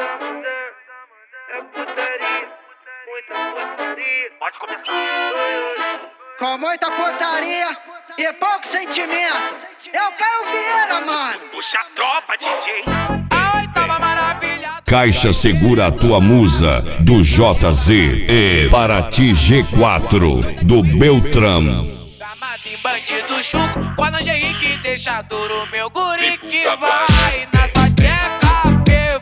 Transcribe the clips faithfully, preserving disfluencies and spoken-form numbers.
É putaria, muita putaria. Pode começar. Com muita putaria e pouco sentimento. É o Caio Vieira, mano. Puxa a tropa, D J. A oitava maravilha. Caixa Segura a Tua Musa, do J Z, e Paraty G quatro, do Beltrão. Mata em bandido chucro, com a Nanja Henrique deixa duro meu guri que vai nessa tcheca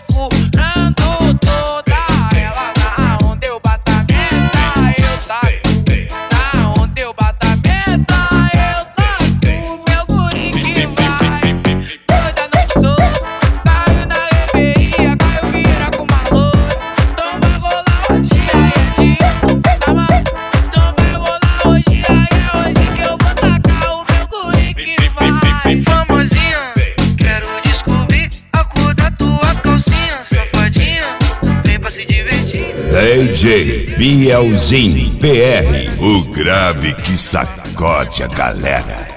perfurando toda ela. Na onde eu bato a meta, eu taco. Na onde eu bato a meta, eu taco. Meu guri que vai toda noite toda. Caio na reveria, Caio vira com maluco. Então vai rolar hoje, aí é tipo, tá maluco? Então vai rolar hoje, aí é hoje que eu vou tacar o meu guri que vai. Famosinha, quero descobrir a cor da tua calcinha. Safadinha, vem pra se divertir. D J Bielzinho P R, o grave que sacode a galera.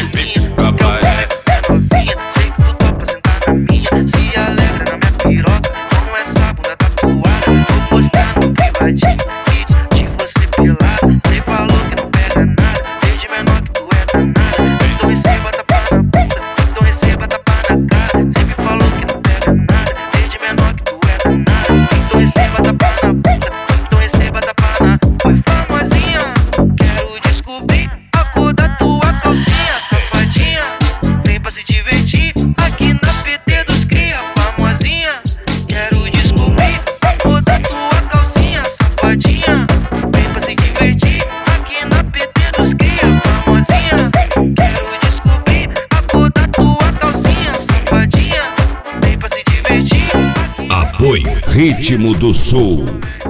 Papai. Sei que tu topa sentar na minha. Se alegra na minha piroca com essa bunda tatuada. Vou postar no privadinho vídeos de você pelada. Cê falou que não pega nada, desde menor que tu é danada. Então receba tapa na bunda, então receba tapa na cara. Sempre falou que não pega nada, desde menor que tu é danada. Então receba tapa na bunda, então receba tapa na. Oi, famosinha, quero descobrir a cor da tua calcinha. Safadinha, vem pra se divertir aqui na P T dos cria. Famosinha, quero descobrir a cor da tua calcinha. Safadinha, vem pra se divertir aqui na P T dos cria. Famosinha, quero descobrir a cor da tua calcinha. Safadinha, vem pra se divertir aqui. Apoio Ritmo do Sul.